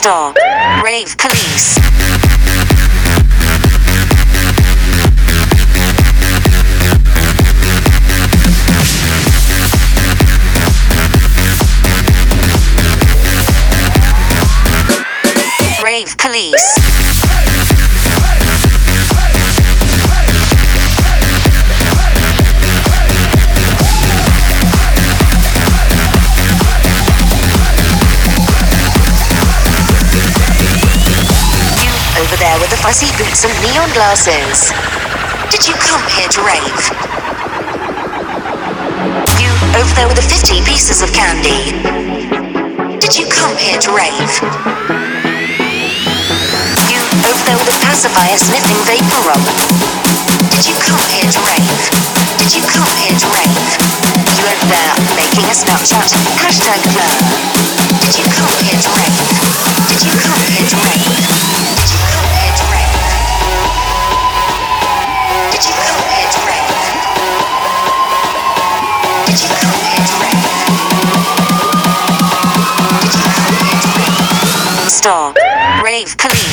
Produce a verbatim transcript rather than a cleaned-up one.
Stop. Rave police. Rave police. Over there with the fussy boots and neon glasses. Did you come here to rave? You over there with the fifty pieces of candy. Did you come here to rave? You over there with the pacifier sniffing vapor rub. Did you come here to rave? Did you come here to rave? You over there making a Snapchat hashtag blur. Did you come here to rave? Did you come here to rave? Did you come here to rave? Did you come here to rave? Did you come here to rave? Did you come here to rave? Stop. Rave police.